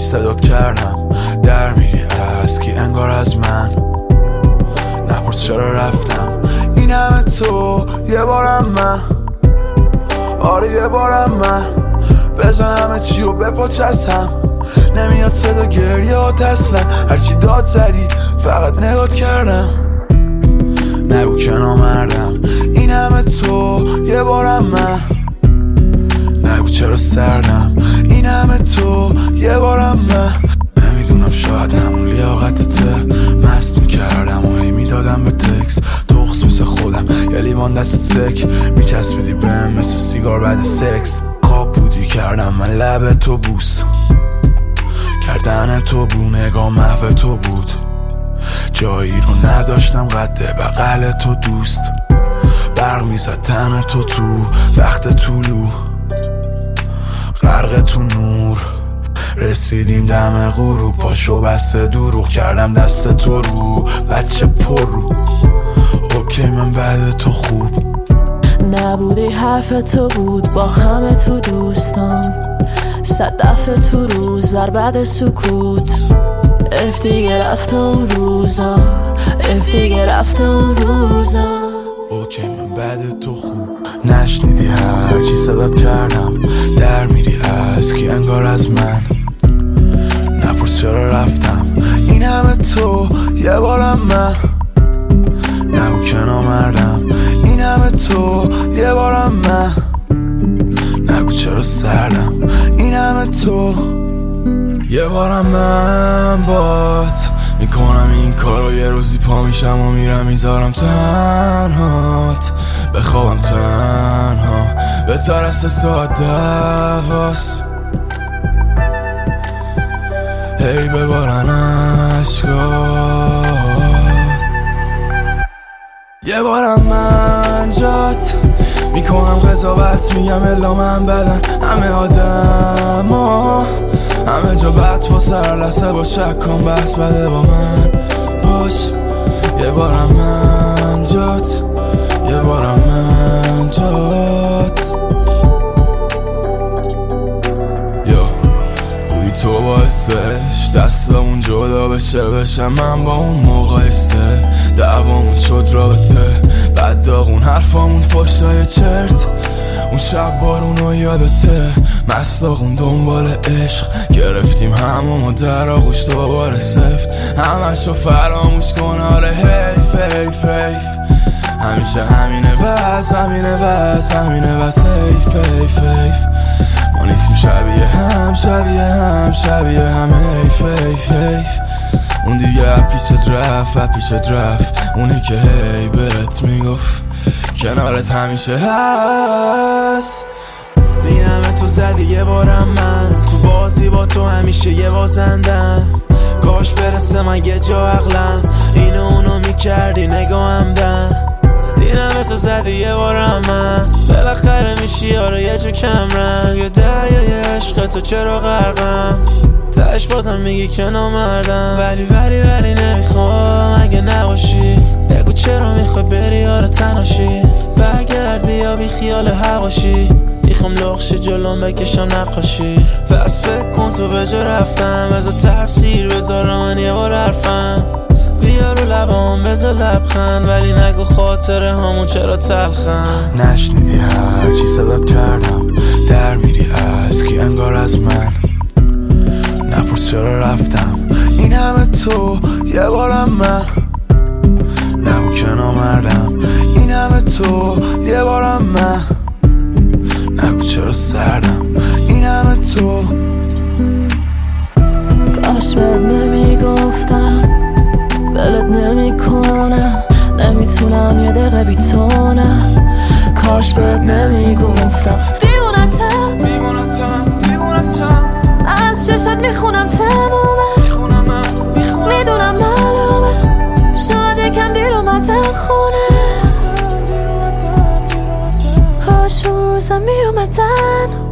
صدات کردم در میری از کی انگار از من. نپرس چرا رفتم این همه تو یه بارم من. آره یه بارم من بزن همه چی و بپاچستم. نمیاد صدا گریه و تسلم. هرچی داد زدی فقط نگات کردم. نگو که نامردم این همه تو یه بارم من. نگو چرا سردم این همه تو یه بارم من. نمیدونم شاید همون لیاقتته. مست میکردم و هی میدادم به تکس. تخص مثل خودم یه لیوان دستت سک. میچسبیدی بهم مثل سیگار بعد سکس. خواب بودی کردم من لب تو بوس. کردن تو بو نگاه محو تو بود. جایی رو نداشتم قد بغل تو دوست. برق میزد تن تو وقت طولو. غرق تو نور رسیدیم دم غروب. پاشو بسته دروغ کردم دست تو رو. بچه پر رو اوکی من بعد تو خوب نبودی. حرف تو بود با همه تو دوستان. 100 دفعه تو روز در بعد سکوت. اف دیگه رفته اون روزا. اف دیگه رفته اون روزا. اوکی من بعد تو خوب. نشنیدی هرچی صدات کردم در میری از کی انگار از من. نپرس چرا رفتم این همه تو یه بارم من. نگو که نامردم این همه تو یه بارم من. نگو چرا سردم این همه تو یه بارم من. بات میکنم این کارو یه روزی پا میشم و میرم میذارم تنهات. بخوابم تنها به ترس ساعت 12. هی ببارن عشقات. یه بارم من جات میکنم قضاوت. میگم الا من بدن همه آدم ها. همه جا بد واسه لحظه با شک کن بس بده با من باش. یه بارم من جات. یه بارم من جات. یا بوی تو باعثش دستمون جدا بشم من با اون مقایسه. دعوامون شد رابطه بعد داغون حرفامون فشای چرت. اون شب بارونو یادته مستاقون دنبال عشق. گرفتیم هممو در آغوش دوباره سفت. همشو فراموش کن آره حیف حیف حیف. همیشه همینه بس همینه بس همینه بس حیف حیف حیف. ما نیستیم شبیه هم شبیه هم شبیه هم حیف حیف حیف. اون دیگه پیشت رفت اونی که هی بهت میگفت کنارت همیشه هست. دیدم تو زدی یه بارم من. تو بازی با تو همیشه یه بازندم. کاش برسه من یه جا عقلم. اینو اونو میکردی نگاهم دم. دیدم تو زدی یه بارم من. بالاخره میشی یارو یه جو کمرم. توی دریای عشق تو چرا غرقم. تش بازم میگی که نامردم. ولی نمیخوام اگه نباشی. بگو چرا میخوای بری یارو تنهاشی. برگردی یا بی خیال هواشی. میخوام لخشی جلوم بکشم نقاشی. پس فکر کن تو به جا رفتم. بذار تاثیر بذارم من یه بار حرفم. بیا رو لبام بذار لبخند. ولی نگو خاطره همون چرا تلخن. نشنیدی هرچی صدات کردم در میری از کی انگار از من. نپرس چرا رفتم این همه تو یه بارم من. نگو که نامردم این همه تو یه بارم من. نگو چرا سردم این همه تو. کاش بهت نمیگفتم ولت نمیکنم. نمیتونم یه دقیقه بی تو نه. کاش بهت نمیگفتم دیوونتم از چشات میخونم تمومه. میدونم معلومه شاید یکم دیر اومدم خونه. کاش اون روزم میومدن